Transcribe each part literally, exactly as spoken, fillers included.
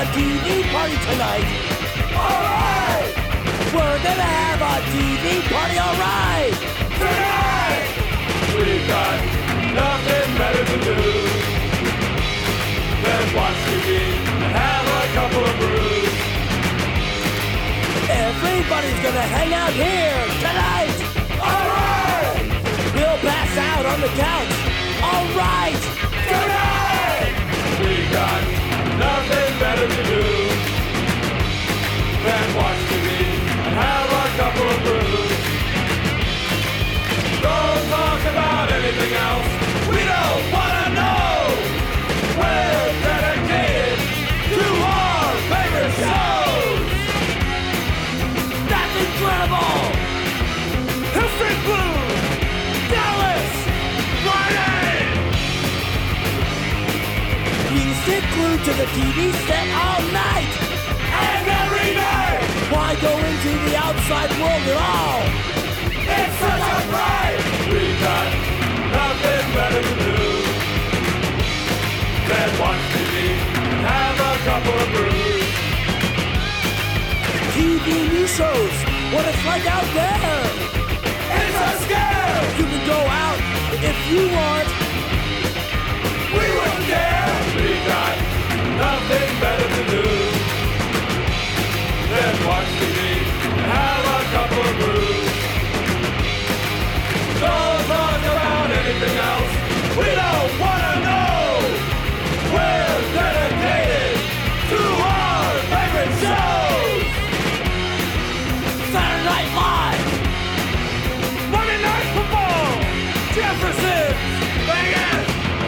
T V party tonight. Alright! We're gonna have a T V party, alright! Tonight! We've got nothing better to do than watch T V and have a couple of brews. Everybody's gonna hang out here tonight! Alright! We'll pass out on the couch, alright! Tonight! We've got nothing better to do than watch T V and have a couple of brews. Don't talk about anything else. We don't wanna know. We're dedicated to our favorite shows. That's incredible! History Blues, Dallas, Friday. We stick glued to the T V set all night! And every night, Why go into the outside world at all? it's such a fright. We got nothing better to do than watch T V and have a couple of brews. T V news shows what it's like out there! It's a scare. You can go out if you want! We wouldn't care. We got nothing better to do than watch T V and have a couple of brews. Don't talk about anything else. We don't wanna know. We're dedicated to our favorite shows. Saturday Night Live! Monday Night Football. Jefferson. Vegas.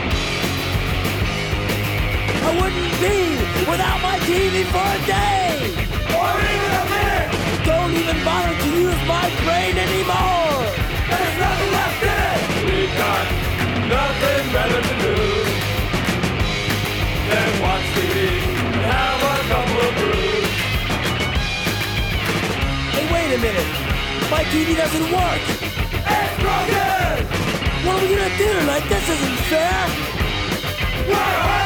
I wouldn't be without my T V for a day! Or even a minute. Don't even bother to use my brain anymore! There's nothing left in it. We've got nothing better to do than watch T V and have a couple of brews. Hey, wait a minute! My T V doesn't work! It's broken. What are we gonna do tonight? This isn't fair! We're